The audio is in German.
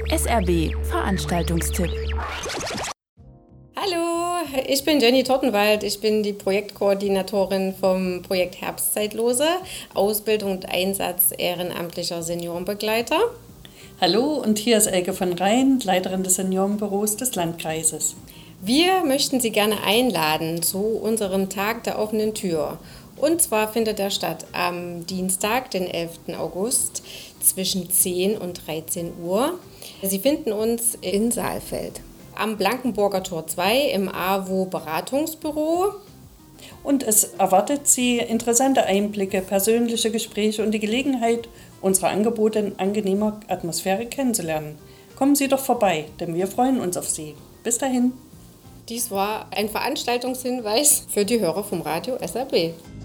SRB Veranstaltungstipp. Hallo, ich bin Jenny Tortenwald. Ich bin die Projektkoordinatorin vom Projekt Herbstzeitlose, Ausbildung und Einsatz ehrenamtlicher Seniorenbegleiter. Hallo, und hier ist Elke von Rhein, Leiterin des Seniorenbüros des Landkreises. Wir möchten Sie gerne einladen zu unserem Tag der offenen Tür. Und zwar findet er statt am Dienstag, den 11. August, zwischen 10 und 13 Uhr. Sie finden uns in Saalfeld. Am Blankenburger Tor 2 im AWO Beratungsbüro. Und es erwartet Sie interessante Einblicke, persönliche Gespräche und die Gelegenheit, unsere Angebote in angenehmer Atmosphäre kennenzulernen. Kommen Sie doch vorbei, denn wir freuen uns auf Sie. Bis dahin. Dies war ein Veranstaltungshinweis für die Hörer vom Radio SRB.